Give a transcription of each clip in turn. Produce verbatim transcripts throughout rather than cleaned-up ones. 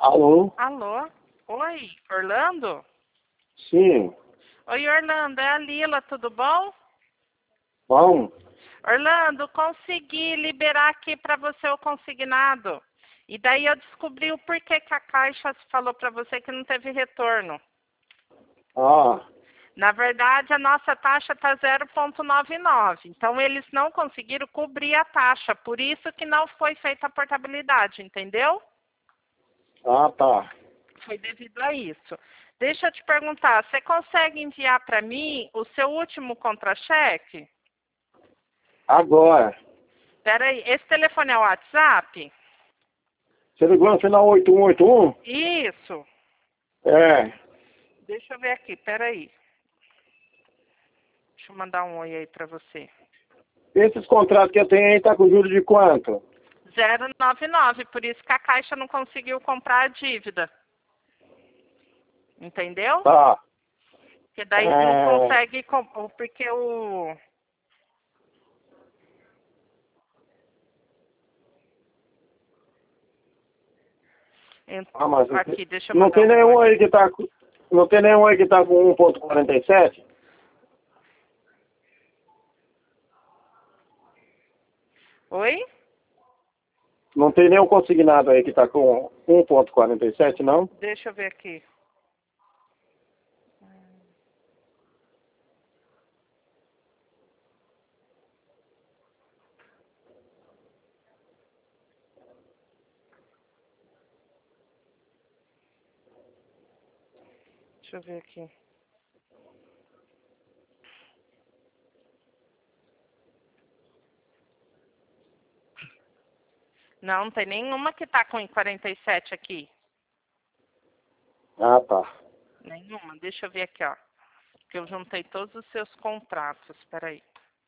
Alô? Alô? Oi, Orlando? Sim. Oi, Orlando, é a Lila, tudo bom? Bom? Orlando, consegui liberar aqui para você o consignado. E daí eu descobri o porquê que a Caixa falou para você que não teve retorno. Ah, Na verdade, a nossa taxa está zero vírgula noventa e nove. Então, eles não conseguiram cobrir a taxa. Por isso que não foi feita a portabilidade, entendeu? ah, tá. Foi devido a isso. Deixa eu te perguntar, você consegue enviar para mim o seu último contra-cheque? Agora. Espera aí, esse telefone é o WhatsApp? Você ligou no final oito um oito um? Isso. É. Deixa eu ver aqui, espera aí. Deixa eu mandar um oi aí para você. Esses contratos que eu tenho aí tá com juros de quanto? zero vírgula noventa e nove, por isso que a Caixa não conseguiu comprar a dívida. Entendeu? Tá. Porque daí não É... consegue, com- porque o... Ent- Ah, mas não tem Aqui, deixa eu não mandar tem um nenhum oi. aí que tá com... Não tem nenhum aí que tá com um ponto quarenta e sete? Oi? Não tem nenhum consignado aí que tá com um ponto quarenta e sete, não? Deixa eu ver aqui. Deixa eu ver aqui. Não, não tem nenhuma que tá com quarenta e sete aqui. Ah, tá. Nenhuma. Deixa eu ver aqui, ó. Porque eu juntei todos os seus contratos. Espera aí.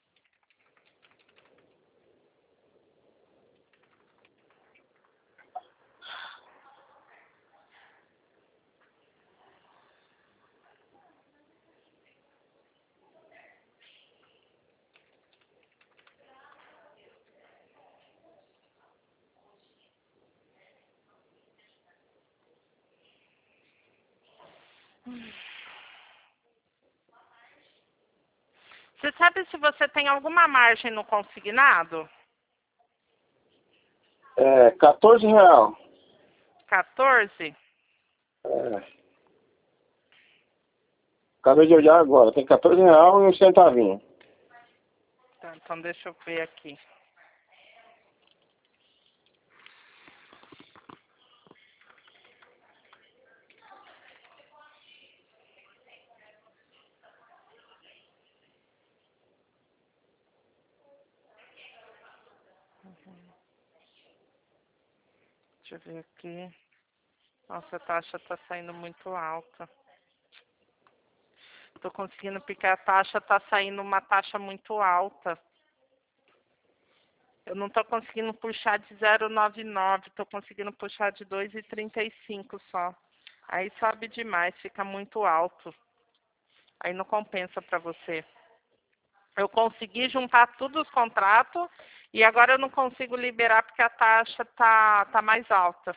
Você sabe se você tem alguma margem no consignado? É, quatorze real. quatorze? É. Acabei de olhar agora. Tem quatorze real e um centavinho. Tá, então deixa eu ver aqui. Deixa eu ver aqui. Nossa, a taxa tá saindo muito alta. Tô conseguindo porque a taxa tá saindo uma taxa muito alta. Eu não tô conseguindo puxar de zero vírgula noventa e nove, tô conseguindo puxar de dois vírgula trinta e cinco só. Aí sobe demais, fica muito alto. Aí não compensa para você. Eu consegui juntar todos os contratos e agora eu não consigo liberar porque a taxa tá, tá mais alta.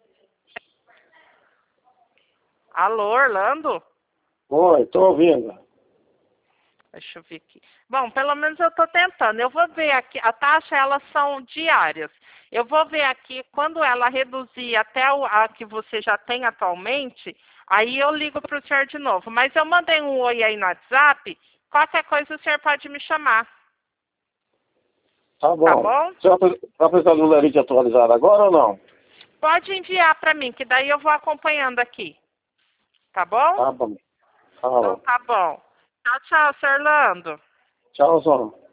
Alô, Orlando? Oi, tô ouvindo. Deixa eu ver aqui. Bom, pelo menos eu estou tentando. Eu vou ver aqui, a taxa, elas são diárias. Eu vou ver aqui, quando ela reduzir até o, a que você já tem atualmente, aí eu ligo para o senhor de novo. Mas eu mandei um oi aí no WhatsApp, qualquer coisa o senhor pode me chamar. Tá Tá bom. bom? Você vai pre- vai precisar do lerite atualizado agora ou não? Pode enviar para mim, que daí eu vou acompanhando aqui. Tá bom? Tá bom. Tá Então bom. tá bom. Tchau, tchau, senhor Orlando. Tchau, Zona.